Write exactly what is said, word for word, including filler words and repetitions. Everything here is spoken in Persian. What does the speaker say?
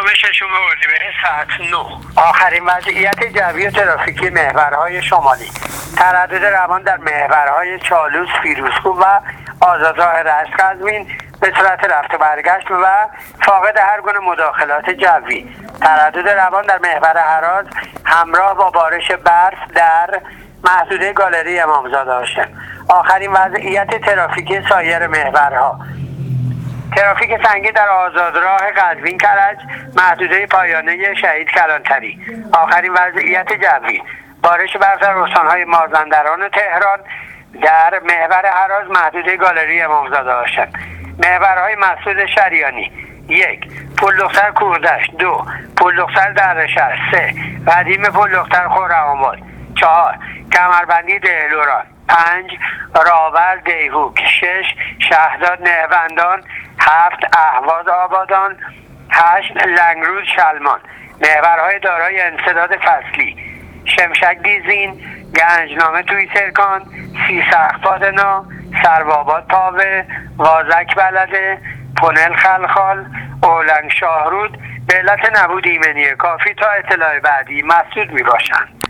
شنبه ششم اردیبهشت ساعت نه. آخرین وضعیت جوی و ترافیکی محورهای شمالی: تردد روان در محورهای چالوس، فیروزکوه و آزادراه رشت قزوین به صورت رفت و برگشت و فاقد هر گونه مداخلات جوی. تردد روان در محور هراز همراه با بارش برف در محدوده گالری امامزاده هاشم. آخرین وضعیت ترافیکی سایر محورها: ترافیک سنگین در آزادراه قزوین کرج، محدوده پایانه شهید کلانتری. آخرین وضعیت جوی: بارش برف در استان‌های مازندران و تهران، در محور هراز محدوده گالری امامزاده هاشم. محورهای مسعود شریانی: یک، پل دختر کوردشت. دو، پل دختر دردشهر. سه، قدیم پل دختر خرم‌آباد. چهار، کمربندی دهلوران. پنج، راول دیهوک. شش، شهداد نهوندان. هفت، اهواز آبادان. هشت، لنگرود شلمان. محورهای دارای انسداد فصلی: شمشک دیزین، گنجنامه توی سرکان، سی سخپادنا، سروآباد پاوه، وازک بلده، پونل خلخال، اولنگ شاهرود. به علت نبود ایمنی کافی تا اطلاع بعدی مسدود می باشند.